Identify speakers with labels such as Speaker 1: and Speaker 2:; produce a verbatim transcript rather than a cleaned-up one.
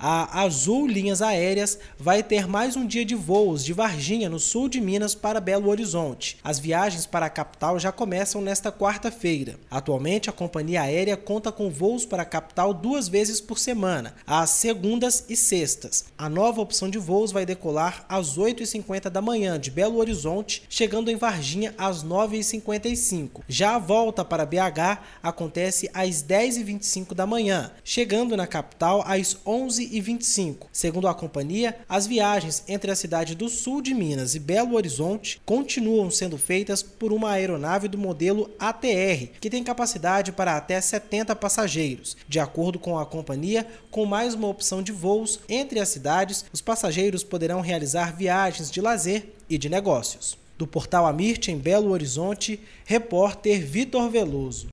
Speaker 1: A Azul Linhas Aéreas vai ter mais um dia de voos de Varginha, no sul de Minas, para Belo Horizonte. As viagens para a capital já começam nesta quarta-feira. Atualmente, a companhia aérea conta com voos para a capital duas vezes por semana, às segundas e sextas. A nova opção de voos vai decolar às oito e cinquenta da manhã de Belo Horizonte, chegando em Varginha às nove e cinquenta e cinco. Já a volta para B H acontece às dez e vinte e cinco da manhã, chegando na capital às onze e vinte e cinco. Segundo a companhia, as viagens entre a cidade do sul de Minas e Belo Horizonte continuam sendo feitas por uma aeronave do modelo A T R, que tem capacidade para até setenta passageiros. De acordo com a companhia, com mais uma opção de voos entre as cidades, os passageiros poderão realizar viagens de lazer e de negócios. Do portal Amirte, em Belo Horizonte, repórter Vitor Veloso.